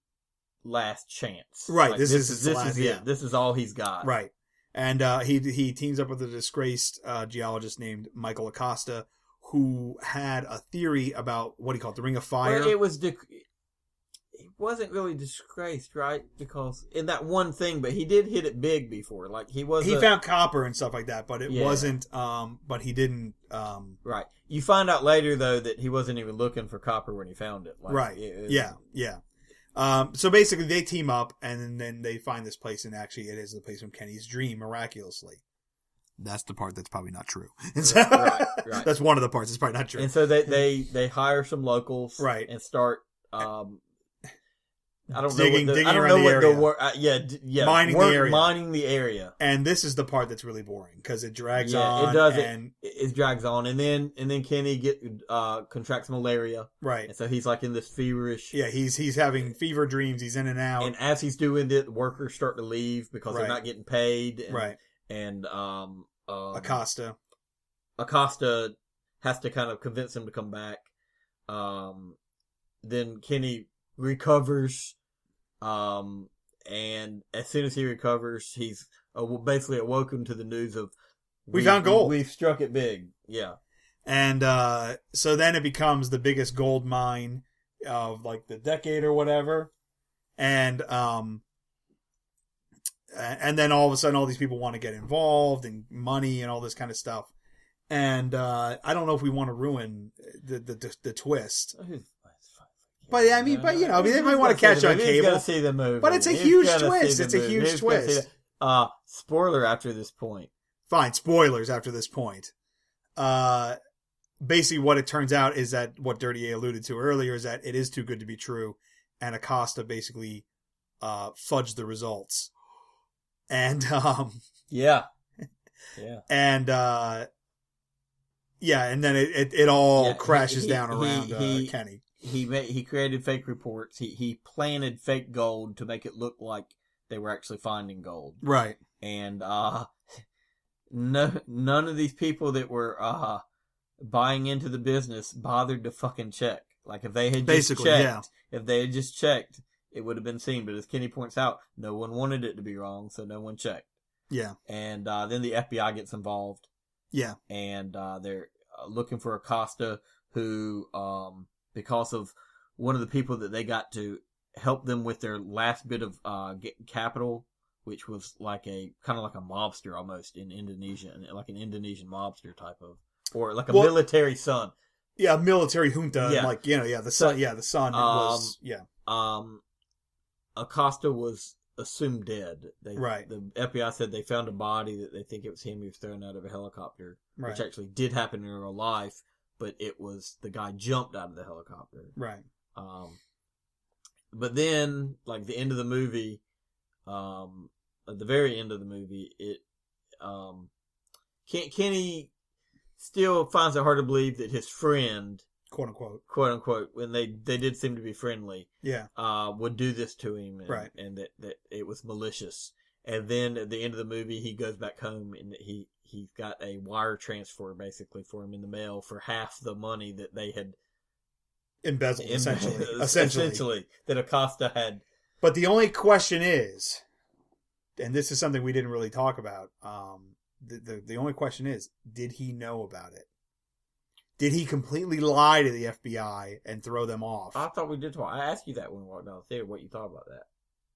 last chance. Right, Like, this is his this last- is yeah. it. This is all he's got. right, and uh, he he teams up with a disgraced uh, geologist named Michael Acosta, who had a theory about what he called the Ring of Fire. Well, it was de- it wasn't really disgraced, right? Because in that one thing, but he did hit it big before. Like he was. he a- found copper and stuff like that, but it Yeah. wasn't. Um, but he didn't. Um, right. You find out later though that he wasn't even looking for copper when he found it. Like, right. it- it- yeah. Yeah. Um, so basically, they team up, and then they find this place, and actually, it is the place from Kenny's dream, miraculously. That's the part that's probably not true. And so, Right, right. That's one of the parts that's probably not true. And so they they they hire some locals, Right. and start. Um, I don't Digging- know what the, digging I don't around know the what area. the word. Uh, yeah, d- yeah, Mining the work- area. mining the area. And this is the part that's really boring because it drags Yeah, on. it does. And, It, it drags on, and then and then Kenny get uh contracts malaria, right. and so he's like in this feverish. Yeah, he's he's having fever dreams. He's in and out. And as he's doing it, workers start to leave because Right. they're not getting paid. And, right. And um, um Acosta. Acosta has to kind of convince him to come back. Um, then Kenny recovers. Um, and as soon as he recovers, he's uh, basically awoken to the news of We found gold. We've struck it big. Yeah. And uh, so then it becomes the biggest gold mine of like the decade or whatever. And um, and then all of a sudden, all these people want to get involved and money and all this kind of stuff. And uh, I don't know if we want to ruin the the, the, the twist. But, I mean, but, you know, I mean, they might want to catch on He's cable. gonna see the movie. But it's a He's huge gonna see twist. the It's a movie. huge He's gonna see twist. the- Uh, spoiler after this point. Fine, spoilers after this point. Uh, basically, what it turns out is that what Dirty A alluded to earlier is that it is too good to be true, and Acosta basically uh, fudged the results. And, um, Yeah. Yeah. and, uh, yeah, and then it, it, it all Yeah, crashes he- down he- around he- uh, Kenny. He made, he created fake reports. He he planted fake gold to make it look like they were actually finding gold. Right. And uh, no none of these people that were uh buying into the business bothered to fucking check. Like if they had just Basically, checked, yeah. if they had just checked, it would have been seen. But as Kenny points out, no one wanted it to be wrong, so no one checked. Yeah. And uh, then the F B I gets involved. Yeah. And uh, they're uh, looking for Acosta, who, um, because of one of the people that they got to help them with their last bit of uh, get capital, which was like a kind of like a mobster almost in Indonesia, like an Indonesian mobster type of, or like a Well- military son. Yeah, military junta. Yeah. Like, you know, yeah, the son, So, yeah, the son um, was, yeah. Um, Acosta was assumed dead. They, Right. The F B I said they found a body that they think it was him. He was thrown out of a helicopter, Right. which actually did happen in real life, but it was the guy jumped out of the helicopter. Right. Um, but then, like the end of the movie, um, at the very end of the movie, it, um, Ken- Kenny still finds it hard to believe that his friend, quote unquote, quote unquote, when they, they did seem to be friendly, yeah, uh, would do this to him, and, right, and that, that it was malicious. And then at the end of the movie, he goes back home and he, he's got a wire transfer basically for him in the mail for half the money that they had embezzled, em- essentially. essentially. Essentially. That Acosta had. But the only question is, and this is something we didn't really talk about, um, the, the, the only question is, did he know about it? Did he completely lie to the F B I and throw them off? I thought we did talk. I asked you that when we walked down the theater, what you thought about that.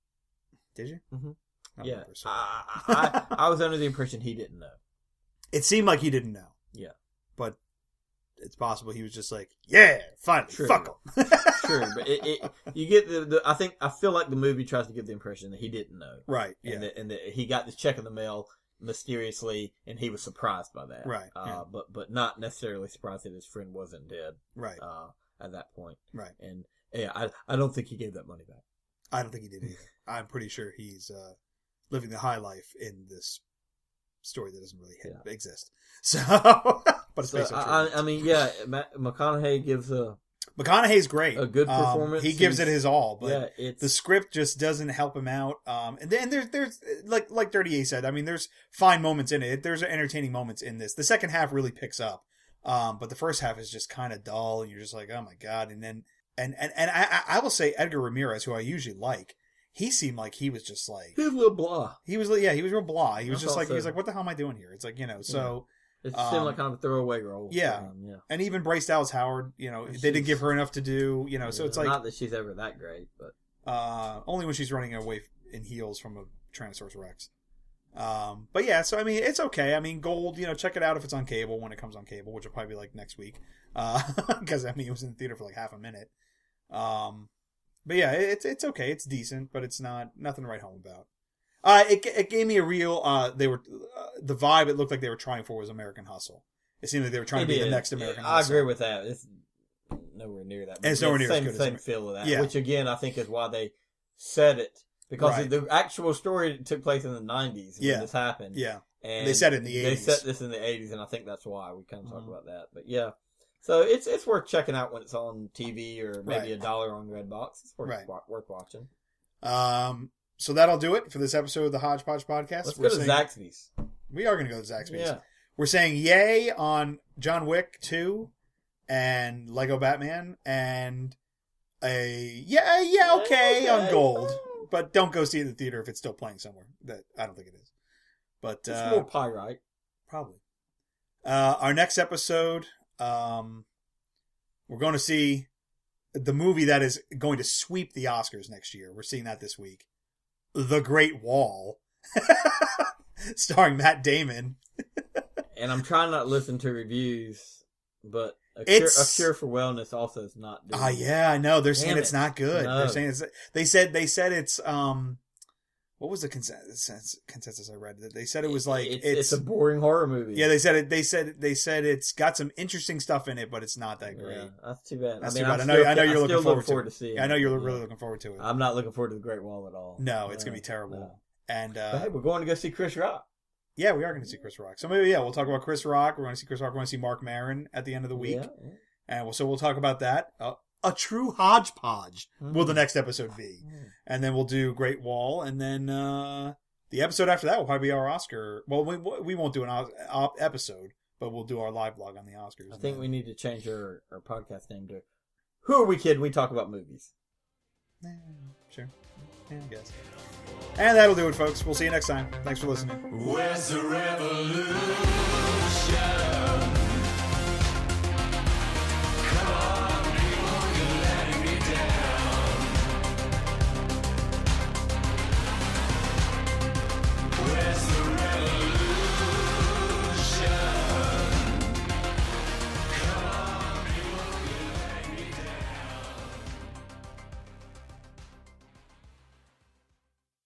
Did you? Mm-hmm. I Yeah. so. I, I, I was under the impression he didn't know. It seemed like he didn't know. Yeah. But it's possible he was just like, yeah, finally, True. fuck him. Sure, but it, it, you get the, the, I think, I feel like the movie tries to give the impression that he didn't know. Right, And yeah. that, and that he got this check in the mail mysteriously, and he was surprised by that. Right, Uh, yeah. but, but not necessarily surprised that his friend wasn't dead. Right. Uh, at that point. Right. And, yeah, I, I don't think he gave that money back. I don't think he did either. I'm pretty sure he's uh, living the high life in this story that doesn't really Yeah. exist. So, but it's So, based on I, true I mean, yeah, Ma- McConaughey gives a, McConaughey's great. a good Um, performance. he gives it He's- his all, but yeah, it's, the script just doesn't help him out. Um, and then there's there's like like Dirty A said. I mean, there's fine moments in it. There's entertaining moments in this. The second half really picks up, um, but the first half is just kind of dull, and you're just like, oh my god. And then and and and I I will say Edgar Ramirez, who I usually like, he seemed like he was just like he's a little blah. he was yeah he was real blah. He was I just thought like he was so. like, what the hell am I doing here? It's like, you know, so. It Um, seemed like kind of a throwaway role. yeah. Um, yeah. And even Bryce Dallas Howard, you know, And they didn't she's- give her enough to do, you know, so Yeah, it's like not that she's ever that great, but uh, only when she's running away in heels from a Tyrannosaurus Rex. Um, but yeah, so I mean, it's okay. I mean, Gold, you know, check it out if it's on cable when it comes on cable, which will probably be like next week, because uh, I mean, it was in the theater for like half a minute. Um, but yeah, it's it's okay. It's decent, but it's not nothing to write home about. Uh, it it gave me a real. Uh, they were uh, the vibe. It looked like they were trying for was American Hustle. It seemed like they were trying It to be the is. next American I Hustle. agree with that. It's nowhere near that. And it's But nowhere yeah, near as same, good as same Amer- feel of that. Yeah. Which again, I think is why they said it, because Right. the actual story took place in the nineties when Yeah. this happened. Yeah, and They said it in the They eighties. set this in the eighties, and I think that's why we kind of talk Mhm. about that. But yeah, so it's it's worth checking out when it's on T V or maybe Right. a dollar on Redbox. It's worth Right. wa- worth watching. Um, so that'll do it for this episode of the Hodgepodge Podcast. Let's We're go to saying- Zaxby's. We are going to go to Zaxby's. Yeah. We're saying yay on John Wick two and Lego Batman, and a yeah, yeah, okay, Okay. on Gold. But don't go see it in the theater if it's still playing somewhere. That I don't think it is. But It's uh, more pyrite. probably. Uh, our next episode, um, we're going to see the movie that is going to sweep the Oscars next year. We're seeing that this week. The Great Wall. Starring Matt Damon. And I'm trying not to listen to reviews, but a cure, a It's- cure for wellness also is not doing Ah, it. yeah, I know. They're saying Damn it's it. not good. No. They're saying it's. They said they said it's. Um, what was the consensus? Consensus I read. They said it was like it's, it's. it's a boring horror movie. yeah, they said it. They said they said it's got some interesting stuff in it, but it's not that great. Yeah, that's too bad. That's I mean, too bad. I'm I know. still- I know you're I looking still forward, look forward to to seeing it. Yeah, I know it. you're Yeah. really looking forward to it. I'm not looking forward to the Great Wall at all. no, it's No, gonna be terrible. no. And But uh, hey, we're going to go see Chris Rock. yeah, we are going to see Chris Rock. So maybe yeah, we'll talk about Chris Rock. We're going to see Chris Rock. We're going to see Mark Maron at the end of the week. Yeah, yeah. And we'll, so we'll talk about that. Uh, a true hodgepodge will the next episode be. Mm. And then we'll do Great Wall. And then uh, the episode after that will probably be our Oscar. Well, we, we won't do an Os- op- episode, but we'll do our live blog on the Oscars. I think we need to change our, our podcast name to Who Are We Kidding? We Talk About Movies. Yeah, sure. Yeah, I guess. And that'll do it, folks. We'll see you next time. Thanks for listening. Where's the revolution?